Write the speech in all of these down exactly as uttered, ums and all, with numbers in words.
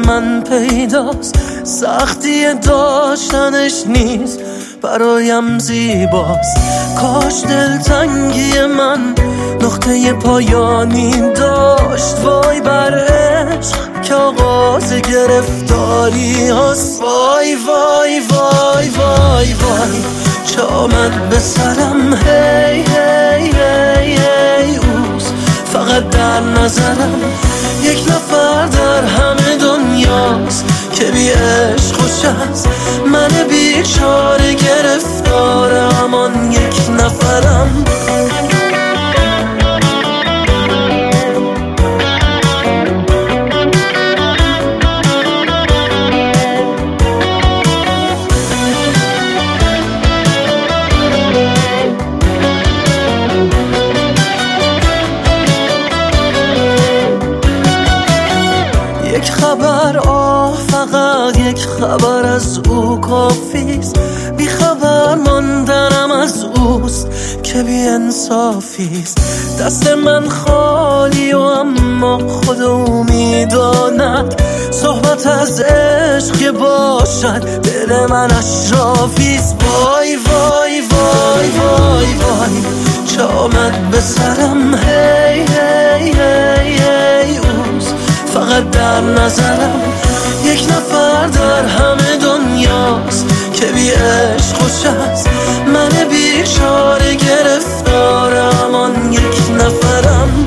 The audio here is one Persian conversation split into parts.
من پیداست، سختی داشتنش نیست برایم زیباست. کاش دلتنگی من نقطه پایانی داشت، وای بر عشق که آغاز گرفتاری هست. وای وای وای وای وای چه آمد به سرم، هی هی هی هی اوز فقط در نظرم، یک نفر در همه دنیاست که بی عشق خوش است. من بیچاره گرفتار همان یک نفرم. یک خبر، آه فقط یک خبر از او کافیست. بی خبر ماندنم از اوست که بی انصافیست. دست من خالی و اما خود او میداند، صحبت از عشق که باشد دل من اشرافیست. وای وای وای وای وای چه آمد به سرم، هی هی هی هی اوز فقط در نظرم، یک نفر در همه دنیاست که بی عشق خوش است. من بیچاره گرفتار همان یک نفرم.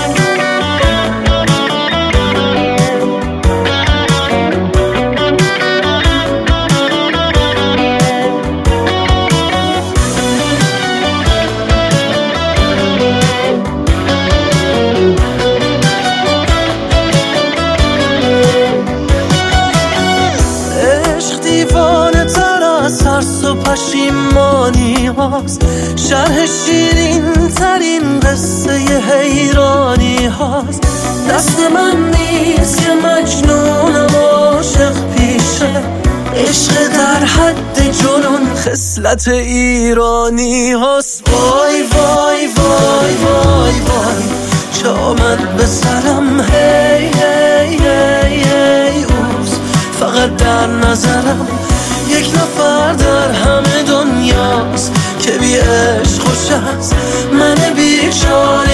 دیوانه تر از ترس و پشیمانی هاست، شرح شیرین ترین قصه حیرانی هاست. دست من نیست که مجنونم عاشق پیشه، عشق در حد جنون خصلت ایرانی هاست. وای وای وای وای وای چه آمد به سرم، هی هی هی هی اوز فقط در نظرم، یک نفر در همه دنیاست که بی عشق خوش است. من بیچاره